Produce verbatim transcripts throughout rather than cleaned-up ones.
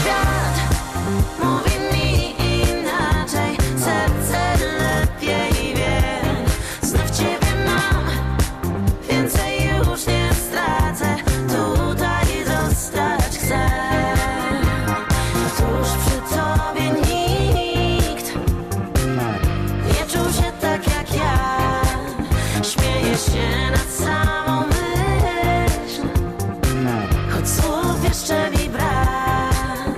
świat mówi mi inaczej, serce lepiej wie. Znów ciebie mam, więcej już nie stracę, tutaj zostać chcę. Tuż przy tobie nikt nie czuł się tak jak ja. Śmieję się nad samą myśl, choć słów jeszcze mi brak.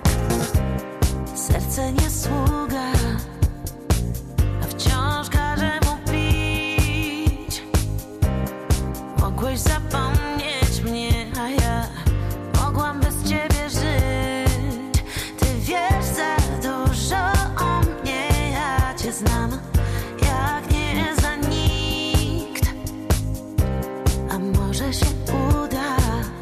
Serce nie sługa, a wciąż każe mu pić. Mogłeś zapomnieć mnie, a ja mogłam bez ciebie żyć. Ty wiesz za dużo o mnie, ja cię znam jak nie za nikt. A może się uda,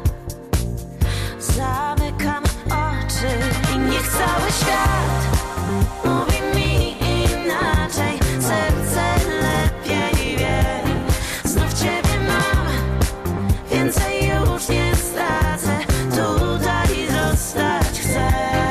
zamykam oczy i niech cały świat mówi mi inaczej, serce lepiej wie. Znów ciebie mam, więcej już nie stracę, tutaj zostać chcę.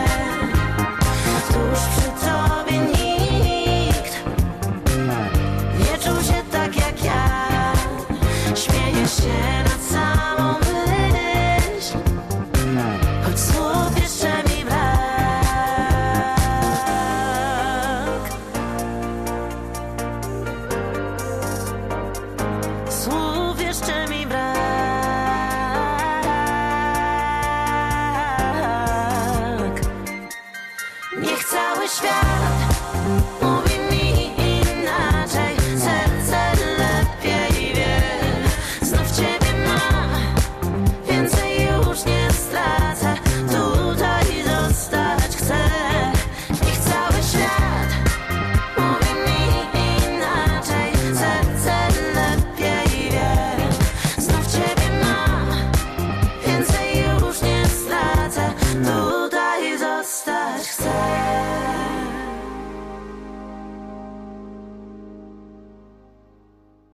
Tuż przy tobie nikt nie czuł się tak jak ja. Śmieję się nad samą myśl, choć słów jeszcze mi brak. Słów jeszcze mi brak. Niech cały świat